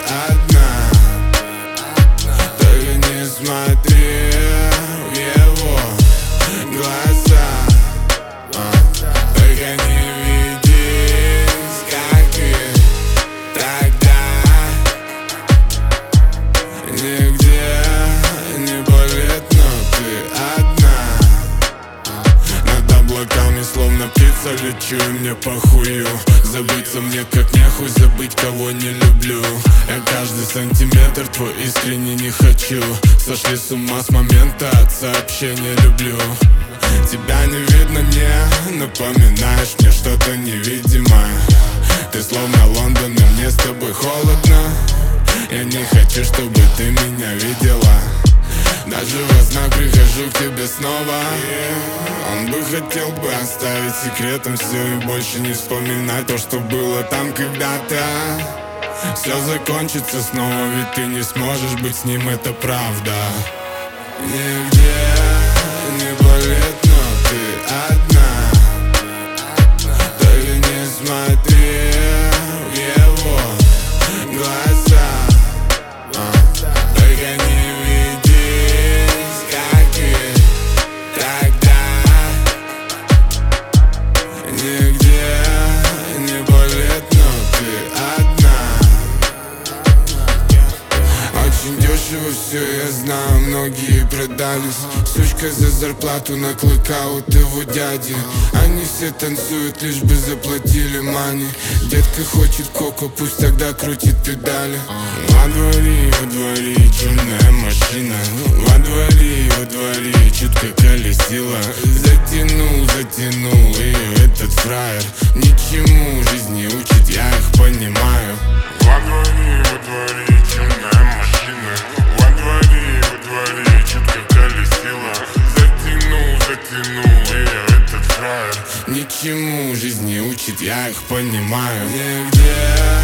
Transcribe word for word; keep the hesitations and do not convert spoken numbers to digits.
одна. Только не смотри в его глаза, только не ведись, как и тогда. Нигде не болит, но ты одна. Над облаками словно птица лечу, и мне похую. Забыться мне как нехуй, забыть кого не люблю. Я каждый сантиметр твой искренне не хочу. Сошли с ума с момента от сообщения люблю. Тебя не видно, не напоминаешь мне что-то невидимое. Ты словно Лондон, и мне с тобой холодно. Я не хочу, чтобы ты меня видела. Даже во снах прихожу к тебе снова. Он бы хотел бы оставить секретом все и больше не вспоминать то, что было там когда-то. Все закончится снова, ведь ты не сможешь быть с ним, это правда. Нигде не болит, но ты одна. Только не смотри в его глаза, только не ведись, как и тогда. Нигде не болит, но ты одна. Очень дешево все, я знаю, многие продались. Сучка за зарплату на клыка у того дяди. Они все танцуют, лишь бы заплатили мани. Детка хочет коко, пусть тогда крутит педали. Во дворе, во дворе черная машина. Во дворе, во дворе чутко колесила. Затянул, затянул ее этот фраер. Ничему жизни учит, я их понимаю. Во дворе, во дворе черная машина. Во дворе, во дворе чутко колесила. Затянул, затянул ее этот фраер. Ничему жизни учит, я их понимаю. Нигде